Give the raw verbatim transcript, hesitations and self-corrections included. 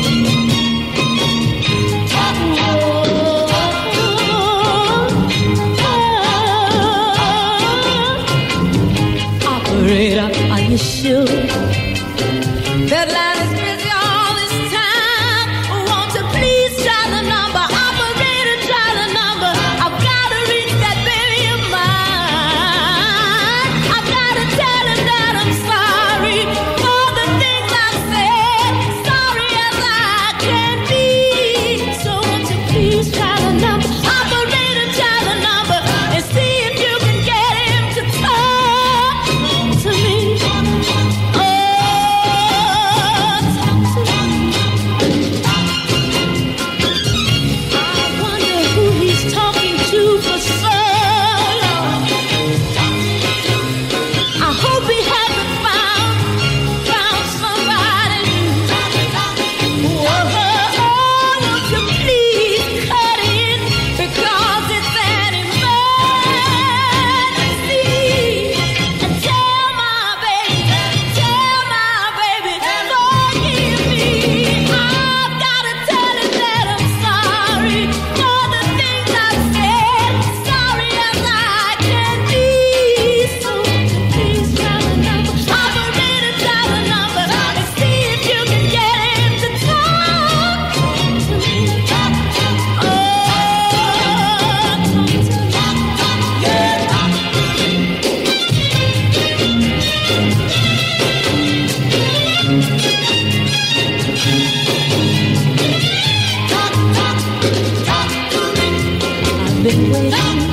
Operator, are you sure that line is busy all this time? Won't you please try the number? Operator, try the number. I've got to reach that baby of mine. I've got to tell him that I'm sorry for the things I've said, sorry as I can be. So won't you please try the number? Operator, try the number and see if you can get him to talk to me. Oh, talk to me. I wonder who he's talking to for so long. I hope he hasn't found found somebody new. Whoa, won't you please cut in because it's an emergency. And tell my baby, tell my baby, forgive me. I've got to tell him that I'm sorry for the things I've said, sorry as I can be. So please try the number, operator, try the number, and see if you can get him to talk to me. Oh, talk to me. Yeah. I've been waiting